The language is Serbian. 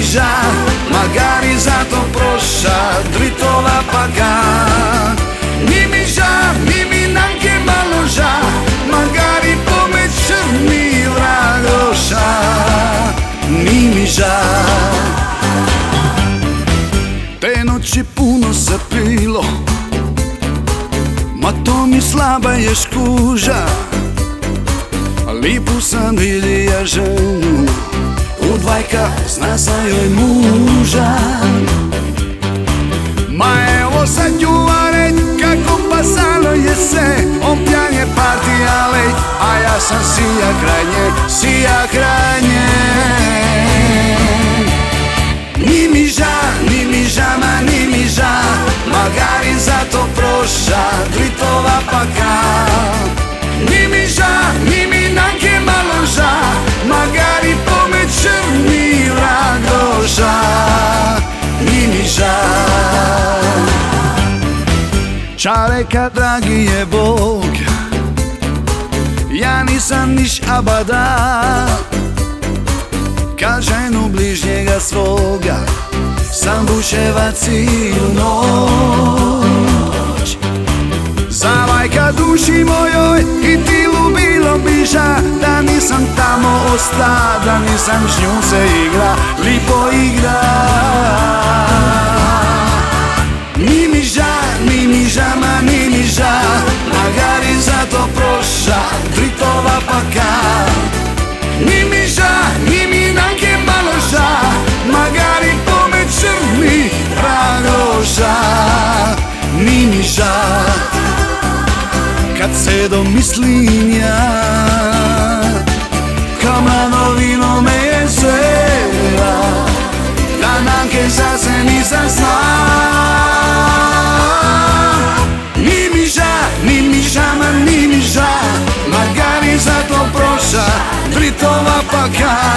ža, magari zato proša dritova paka. Mi ža, mi nanke malo ža, magari pome črni vragoša. Mi ža. Te noći puno se pilo, ma to mi slaba je škuža. Lipu sam vidija ženu, u dvajka zna sa joj muža. Ma evo sad ću vam reć kako pasalo je se. On pjan je partija leć, a ja sam sija kraj nje, sija kraj nje. Ni mi ža, ma ni mi ža, magari zato proša dritova paka. Ni mi ža, ni mi nanke malo ža, magari pome črni vragoša. Ni mi ža. Čareka dragi je Bog, ja nisam niš abada. Kad ženu bližnjega svoga sam buševa cijelu noć. Zavajka duši mojoj i tilu bilo biža, da nisam tamo osta, da nisam s njom se igra, lipo igra. Ni mi ža, ma ni mi ža, magari zato proša dritova paka. Ni mi ža, ni mi nanke malo ža, magari pome črni vragoša. Ni mi ža. Kad se domislim ja, kao mlado vino me je zela, da nanke za se nisam zna. Ni mi ža, ma ni mi ža, magari zato proša dritova paka.